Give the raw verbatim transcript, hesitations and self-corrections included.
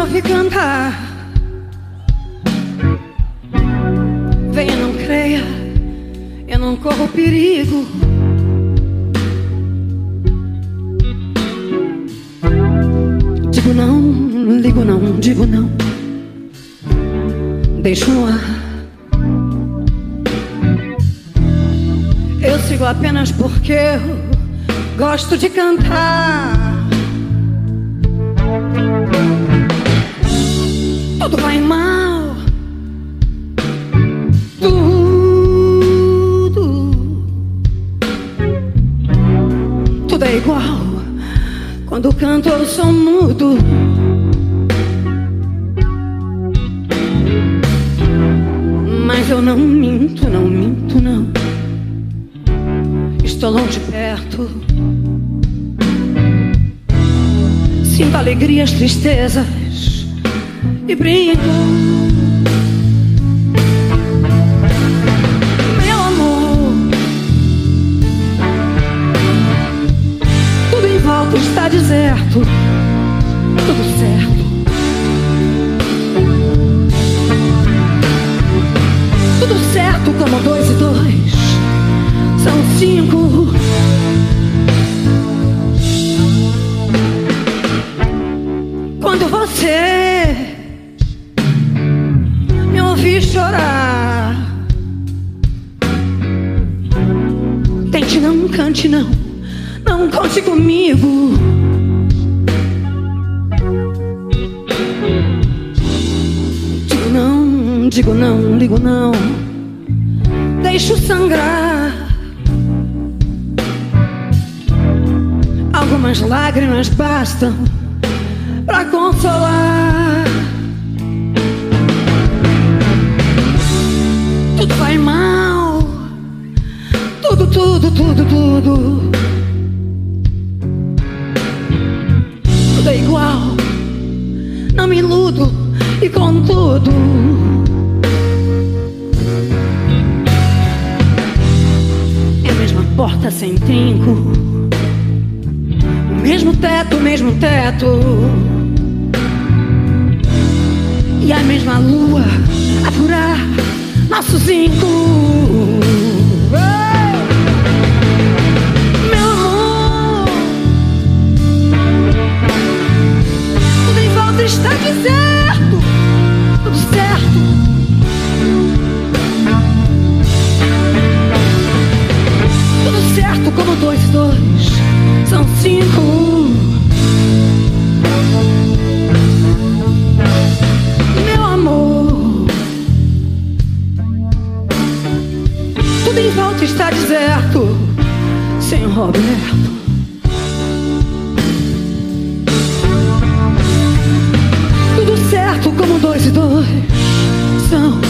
ouvi cantar. Venha, não creia, eu não corro perigo. Digo não, ligo não, digo não, deixo no ar. Eu sigo apenas porque eu gosto de cantar. Tudo vai mal, tudo, tudo é igual. Quando canto eu sou mudo. Mas eu não minto, não minto, não. Estou longe, perto. Sinto alegrias, tristezas e brinco. Meu amor, tudo em volta está deserto. Tudo certo. Tudo certo como dois e dois são cinco. Quando você me ouvir chorar, tente não, cante não, não conte comigo. Digo não, digo não, ligo não, deixo sangrar. Algumas lágrimas bastam pra consolar. Tudo vai mal, tudo, tudo, tudo, tudo. Tudo é igual, não me iludo e contudo é a mesma porta sem trinco, o mesmo teto, o mesmo teto, e a mesma lua a furar nossos zinco. Meu amor, tudo em volta está deserto. Tudo certo. Tudo certo como dois e dois são cinco. Meu amor, tudo em volta está deserto. Sem o Roberto. Tudo certo como dois e dois são